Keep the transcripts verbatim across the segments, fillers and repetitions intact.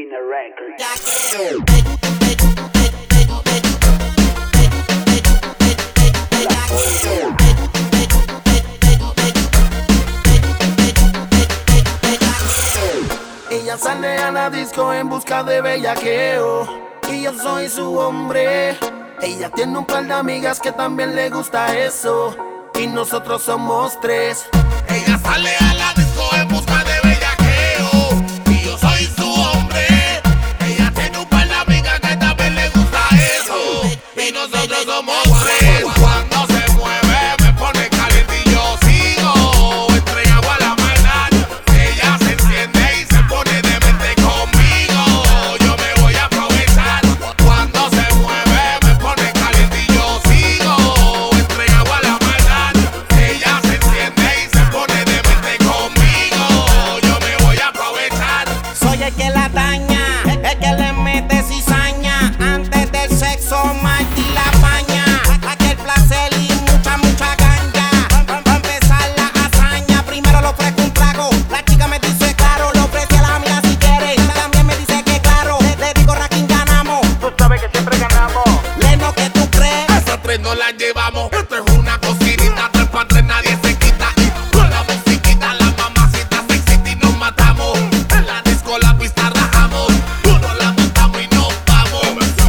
Pina Records. Ella sale a la disco en busca de bellaqueo y yo soy su hombre. Ella tiene un par de amigas que también le gusta eso y nosotros somos tres. Ella sale a la disco en busca de bellaqueo y yo soy su hombre. Ella tiene un par de amigas que también le gusta eso y nosotros somos tres. Cuando se mueve me pone caliente y yo sigo entregado a la maldad. Ella se enciende y se pone de mente conmigo. Yo me voy a aprovechar. Cuando se mueve me pone caliente y yo sigo entregado a la maldad. Ella se enciende y se pone de mente conmigo. Yo me voy a aprovechar. Soy el que la daña, el que le mete cizaña. Antes del sexo, Marty la paña. Aquel placer y mucha, mucha ganja. Pa' empezar la hazaña, primero le ofrezco un trago. La chica me dice claro, le ofrece a la amiga si quiere. También me dice que claro, le digo Raquín ganamos. Tú sabes que siempre ganamos. Leno, ¿qué tú crees? Esas tres no las llevamos. Esto es una cocinita, tres pa' tres nadie se quita. Y con la musiquita, la mamacita sexy y nos matamos. En la disco la pista rajamos. Uno la montamos y nos vamos.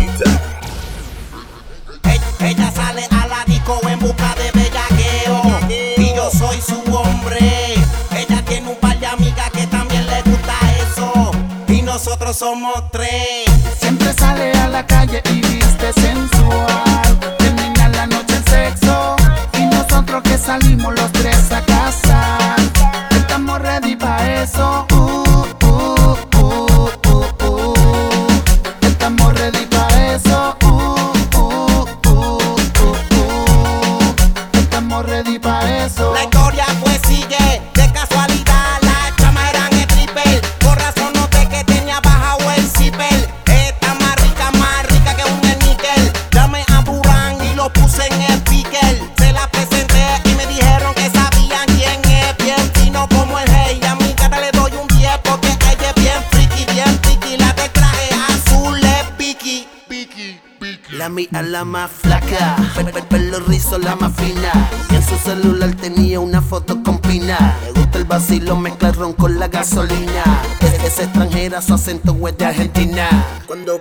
E- Ella sale a la disco en busca de bellaqueo y yo soy su hombre. Ella tiene un par de amigas que también le gusta eso y nosotros somos tres. Siempre sale a la calle y viste sensual. Termina la noche en sexo y nosotros que salimos los tres a casa. Estamos ready pa' eso. Uh, uh, uh, uh, uh. Estamos ready pa' eso. Uh, uh, uh, uh, uh. Estamos ready pa' eso. La historia pues sigue de casualidad. Las chamas eran stripper, por razón noté que tenía bajado el zipper. Está más rica, más rica que un níquel. Llamé a Burán y lo puse en el picker. Se la presenté y me dijeron que sabían quién es. Bien fino como el hey. A mi cara le doy un diez porque ella es bien friki, bien friki. La de traje azul es Vicky. Vicky, Vicky. La mía la más flaca, pe- pe- pelo rizo la más fina. Y en su celular tenía una foto con Pina. Le gusta el vacilo, mezcla el ron con la gasolina. Es, es extranjera, su acento es de Argentina. Cuando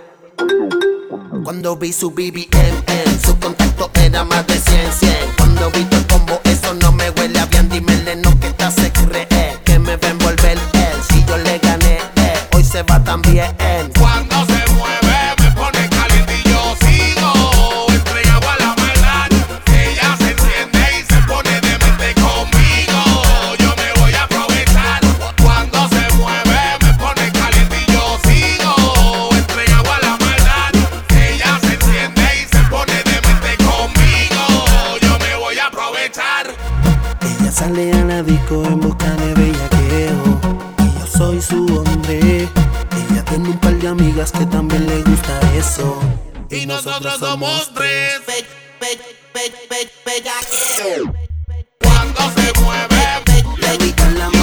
Cuando vi su B B M M, su contacto era más de cien, cien. Cuando vi tu combo, eso no me huele a bien. Dímele no que esta se cree, que me va a envolver él. Si yo le gané, eh, hoy se va también. Cuando se mueve me pone caliente y yo sigo entregado a la maldad. Ella se enciende y se pone de mente conmigo. Yo me voy a aprovechar. Cuando se mueve me pone caliente y yo sigo entregado a la maldad. Ella se enciende y se pone de mente conmigo. Yo me voy a aprovechar. Ella sale a la disco en busca de bellaqueo y yo soy su hombre. Ella tiene un par de amigas que también le gusta eso Y nosotros somos tres. Be- be- be- be- bellaqueo. Cuando se mueve Le digo la